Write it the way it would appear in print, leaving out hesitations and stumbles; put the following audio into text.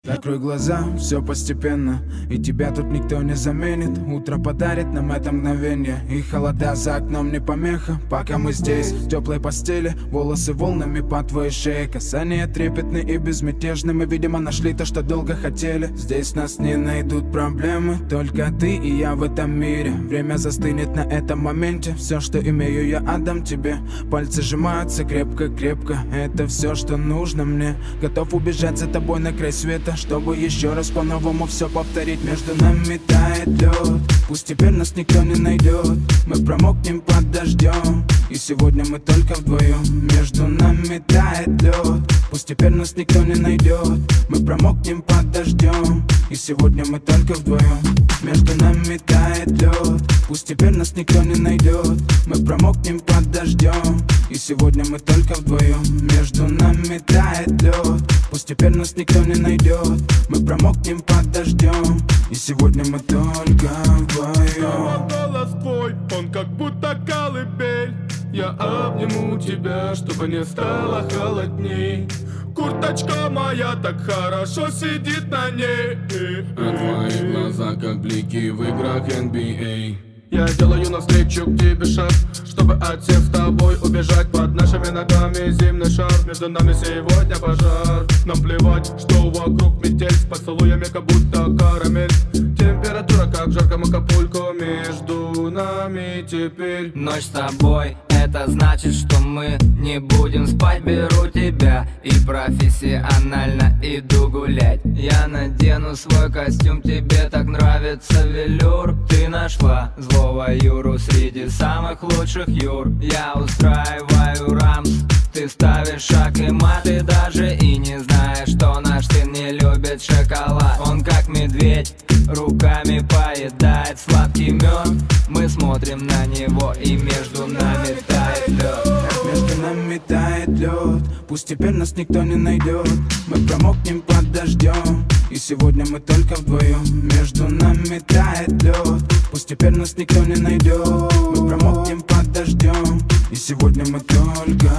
Закрой глаза, все постепенно, и тебя тут никто не заменит. Утро подарит нам это мгновение, и холода за окном не помеха. Пока мы здесь, в теплой постели, волосы волнами по твоей шее. Касания трепетны и безмятежны, мы, видимо, нашли то, что долго хотели. Здесь нас не найдут проблемы, только ты и я в этом мире. Время застынет на этом моменте, все, что имею, я отдам тебе. Пальцы сжимаются крепко-крепко, это все, что нужно мне. Готов убежать за тобой на край света, чтобы еще раз по-новому все повторить. Между нами тает лед, пусть теперь нас никто не найдет. Мы промокнем под дождем, и сегодня мы только вдвоем. Между нами тает лед, пусть теперь нас никто не найдет. Мы промокнем под дождем, и сегодня мы только вдвоем. Между нами тает лед, пусть теперь нас никто не найдет. Мы промокнем под дождем, и сегодня мы только вдвоем. Между нами тает лед, пусть теперь нас никто не найдет. Мы промокнем под дождем, и сегодня мы только вдвоем. Голос твой, он как будто колыбель. Я обниму тебя, чтобы не стало холодней. Курточка моя так хорошо сидит на ней. А твои глаза как блики в играх NBA. Я делаю навстречу к тебе шаг, чтобы от всех с тобой убежать. Под нашими ногами зимний шар, между нами сегодня пожар. Нам плевать, что вокруг метель, с поцелуями как будто карамель. Температура как в жарком Акапулько, между нами теперь. Ночь с тобой, это значит, что мы не будем спать. Беру тебя и профессионально иду гулять. Я надену свой костюм, тебе так нравится велюр. Ты нашла злого Юру среди самых лучших Юр. Я устраиваю рамс, ты ставишь шаг и мат. Ты даже и не знаешь, что наш сын не любит шоколад. Он как медведь, руками поедает сладкий мед. Мы смотрим на него, и между нами тает лед. Между нами тает лед, пусть теперь нас никто не найдет. Мы промокнем под дождем, и сегодня мы только вдвоем. Между нами тает лед, пусть теперь нас никто не найдет. Мы промокнем под дождем, и сегодня мы только